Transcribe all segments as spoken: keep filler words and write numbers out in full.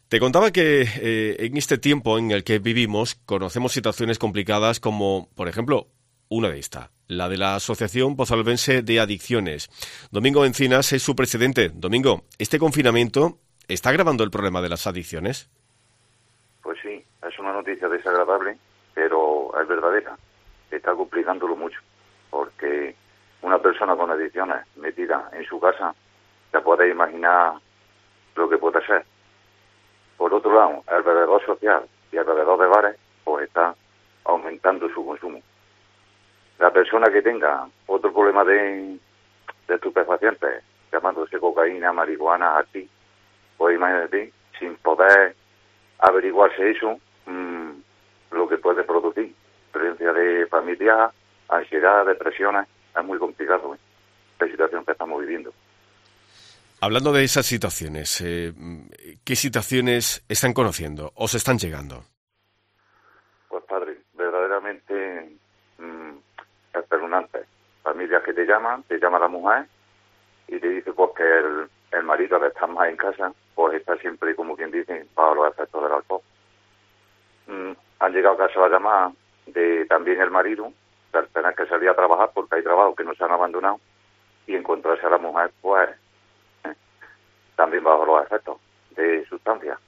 Te contaba que eh, en este tiempo en el que vivimos conocemos situaciones complicadas como, por ejemplo, una de estas, la de la Asociación Pozalbense de Adicciones. Domingo Encinas es su presidente. Domingo, ¿este confinamiento está agravando el problema de las adicciones? Pues sí, es una noticia desagradable, pero es verdadera. Está complicándolo mucho, porque una persona con adicciones metida en su casa, te puedes imaginar lo que puede ser. Por otro lado, alrededor social y alrededor de bares, pues está aumentando su consumo. La persona que tenga otro problema de, de estupefacientes, llamándose cocaína, marihuana, así, pues imagínate, sin poder averiguarse eso, mmm, lo que puede producir. Presencia de familia, ansiedad, depresiones, es muy complicado, ¿eh? La situación que estamos viviendo. Hablando de esas situaciones, eh, ¿qué situaciones están conociendo o se están llegando? Pues padre, verdaderamente mmm, espeluznante. Familias que te llaman, te llama la mujer y te dice pues que el, el marido, al estar más en casa, pues está siempre, como quien dice, bajo los efectos del alcohol. Mm, han llegado a casa la llamada de también el marido, de tener que salir a trabajar porque hay trabajos que nos han abandonado, y encontrarse a la mujer, pues, eh, también bajo los efectos de sustancias.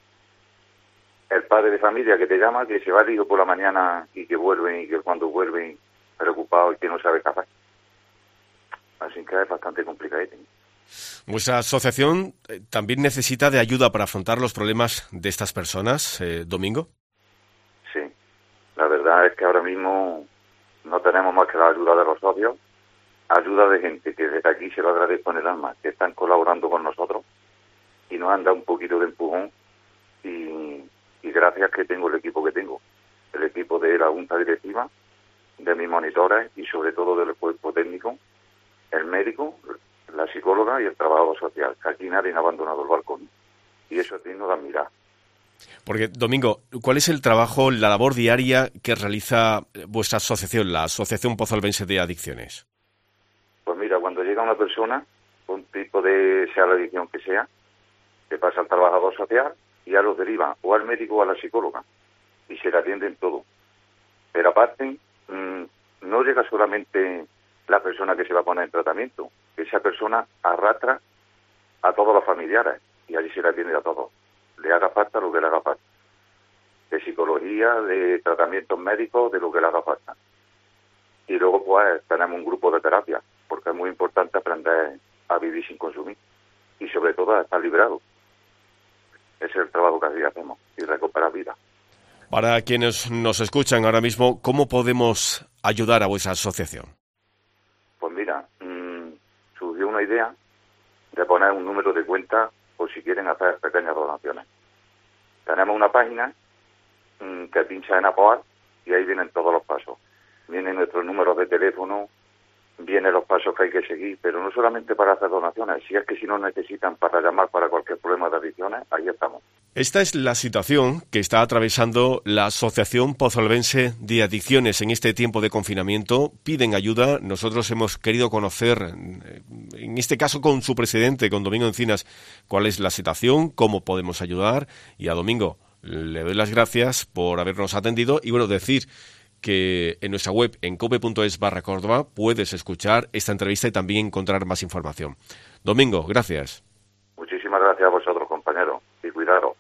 El padre de familia que te llama, que se va al hijo por la mañana y que vuelven, y que cuando vuelven preocupado y que no sabe qué hacer. Así que es bastante complicado. ¿Vuestra asociación eh, también necesita de ayuda para afrontar los problemas de estas personas, eh, Domingo? Sí, la verdad es que ahora mismo no tenemos más que la ayuda de los socios, ayuda de gente que desde aquí se lo agradezco en el alma, que están colaborando con nosotros y nos han dado un poquito de empujón, y, y gracias que tengo el equipo que tengo, el equipo de la Junta Directiva, de mis monitores y sobre todo del cuerpo técnico, el médico, la psicóloga y el trabajador social, que aquí nadie ha abandonado el balcón, y eso es digno de admirar. Porque, Domingo, ¿cuál es el trabajo, la labor diaria que realiza vuestra asociación, la Asociación Pozalbense de Adicciones? Pues mira, cuando llega una persona, un tipo de, sea la adicción que sea, te pasa al trabajador social y ya los deriva o al médico o a la psicóloga, y se le atienden todo. Pero aparte, mmm, no llega solamente la persona que se va a poner en tratamiento, esa persona arrastra a todos los familiares y allí se le atiende a todos. Le haga falta lo que le haga falta. De psicología, de tratamientos médicos, de lo que le haga falta. Y luego pues tenemos un grupo de terapia, porque es muy importante aprender a vivir sin consumir y sobre todo a estar librado. Ese es el trabajo que así hacemos, y recuperar vida. Para quienes nos escuchan ahora mismo, ¿cómo podemos ayudar a vuestra asociación? Pues mira, mmm, surgió una idea de poner un número de cuenta por si quieren hacer pequeñas donaciones. Tenemos una página mmm, que pincha en apoyar y ahí vienen todos los pasos. Vienen nuestros números de teléfono, vienen los pasos que hay que seguir, pero no solamente para hacer donaciones, si es que si nos necesitan para llamar para cualquier problema de adicciones, ahí estamos. Esta es la situación que está atravesando la Asociación Pozalbense de Adicciones en este tiempo de confinamiento. Piden ayuda. Nosotros hemos querido conocer, en este caso con su presidente, con Domingo Encinas, cuál es la situación, cómo podemos ayudar. Y a Domingo le doy las gracias por habernos atendido y, bueno, decir que en nuestra web, en cope.es barra Córdoba, puedes escuchar esta entrevista y también encontrar más información. Domingo, gracias. Muchísimas gracias a vosotros, compañeros, y cuidaros.